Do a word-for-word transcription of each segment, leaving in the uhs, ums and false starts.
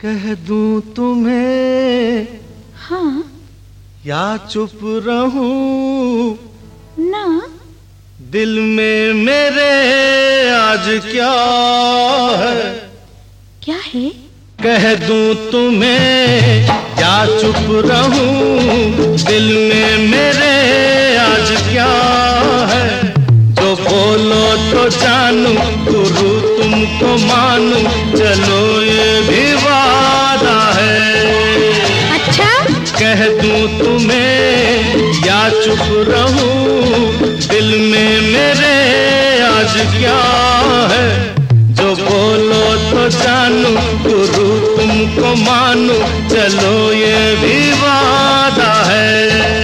कह दूं तुम्हें हाँ या चुप रहूं ना, दिल में मेरे आज क्या है? क्या है? कह दूं तुम्हें या चुप रहूं, दिल में मेरे आज क्या है? जो बोलो तो जानूं, गुरु तुमको मानूं, चलो ये भी वादा है। अच्छा? कह दूं तुम्हें या चुप रहूं, दिल में मेरे आज क्या है? जो बोलो तो जानूं, गुरु तुमको मानूं, चलो ये भी वादा है।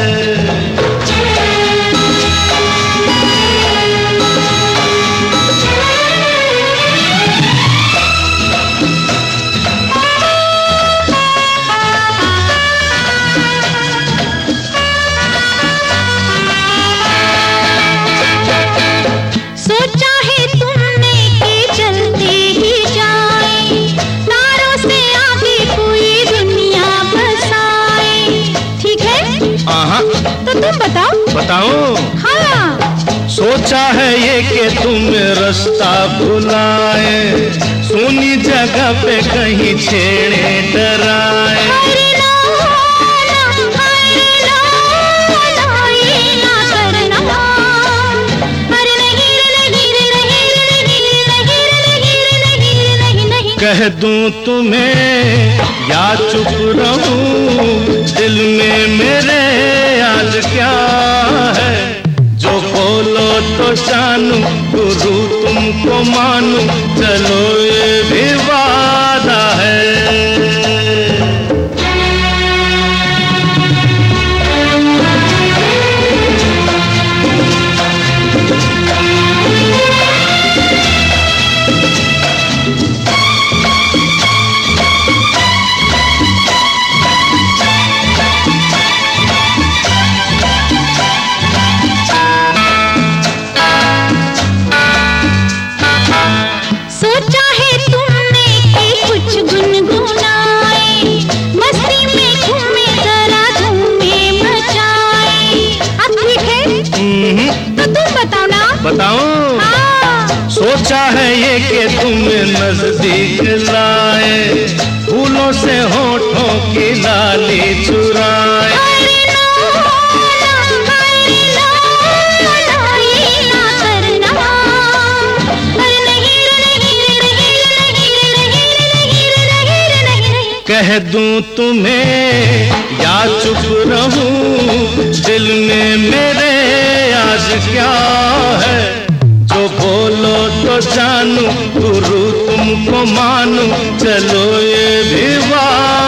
तो तुम बताओ। बताओ? हाँ। सोचा है ये कि तुम रास्ता भुलाए, सुनी जगह पे कहीं छेड़े डराए। कह दूं तुम्हें या चुप रहूं, दिल में मेरे आज क्या है? जो बोलो तो जानूं, गुरु तुमको मानूं, चलो ये भी वादा है। बताऊं? हाँ। सोचा है ये कि तुम्हें नजदीक लाए, फूलों से होठों की लाली चुराए। कह दूं तुम्हें या चुप रहूं, दिल में मेरे आज क्या है? जो बोलो तो जानूं, गुरु तुमको मानूं, चलो ये भी वादा